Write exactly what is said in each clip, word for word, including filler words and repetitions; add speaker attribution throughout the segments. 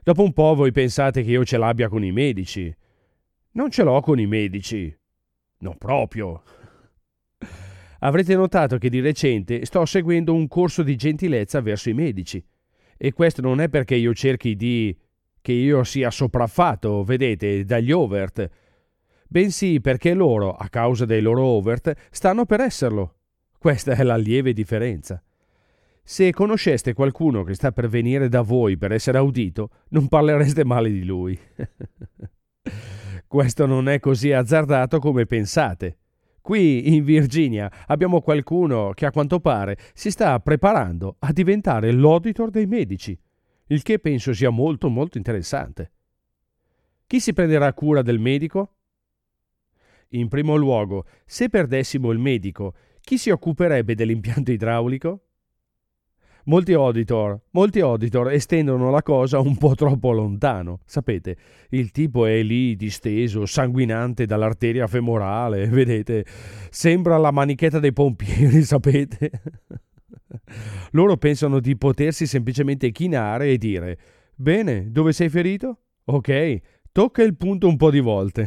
Speaker 1: Dopo un po' voi pensate che io ce l'abbia con i medici. Non ce l'ho con i medici. Non proprio. Avrete notato che di recente sto seguendo un corso di gentilezza verso i medici. E questo non è perché io cerchi di... che io sia sopraffatto, vedete, dagli overt, bensì perché loro, a causa dei loro overt, stanno per esserlo. Questa è la lieve differenza. Se conosceste qualcuno che sta per venire da voi per essere audito, non parlereste male di lui. Questo non è così azzardato come pensate. Qui in Virginia abbiamo qualcuno che a quanto pare si sta preparando a diventare l'auditor dei medici, il che penso sia molto molto interessante. Chi si prenderà cura del medico? In primo luogo, se perdessimo il medico, chi si occuperebbe dell'impianto idraulico? Molti auditor, molti auditor estendono la cosa un po' troppo lontano. Sapete, il tipo è lì disteso, sanguinante dall'arteria femorale, vedete, sembra la manichetta dei pompieri, sapete? Loro pensano di potersi semplicemente chinare e dire: bene, dove sei ferito? Ok, tocca il punto un po' di volte.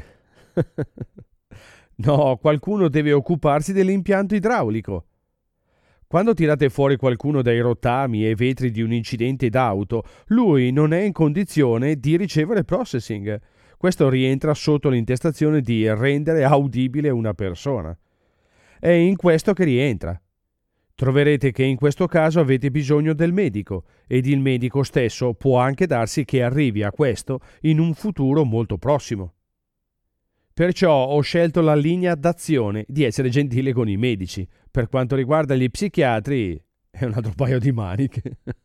Speaker 1: No, qualcuno deve occuparsi dell'impianto idraulico. Quando tirate fuori qualcuno dai rottami e vetri di un incidente d'auto, lui non è in condizione di ricevere processing. Questo rientra sotto l'intestazione di rendere audibile una persona. È in questo che rientra. Troverete che in questo caso avete bisogno del medico, ed il medico stesso può anche darsi che arrivi a questo in un futuro molto prossimo. Perciò ho scelto la linea d'azione di essere gentile con i medici. Per quanto riguarda gli psichiatri, è un altro paio di maniche.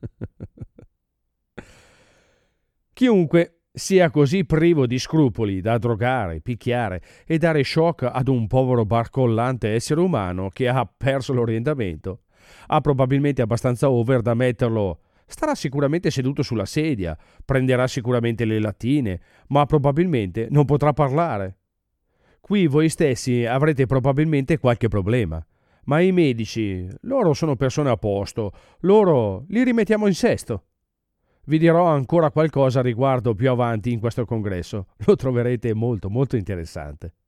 Speaker 1: Chiunque sia così privo di scrupoli da drogare, picchiare e dare shock ad un povero barcollante essere umano che ha perso l'orientamento, ha probabilmente abbastanza over da metterlo. Starà sicuramente seduto sulla sedia, prenderà sicuramente le lattine, ma probabilmente non potrà parlare. Qui voi stessi avrete probabilmente qualche problema, ma i medici, loro sono persone a posto, loro li rimettiamo in sesto. Vi dirò ancora qualcosa a riguardo più avanti in questo congresso, lo troverete molto molto interessante.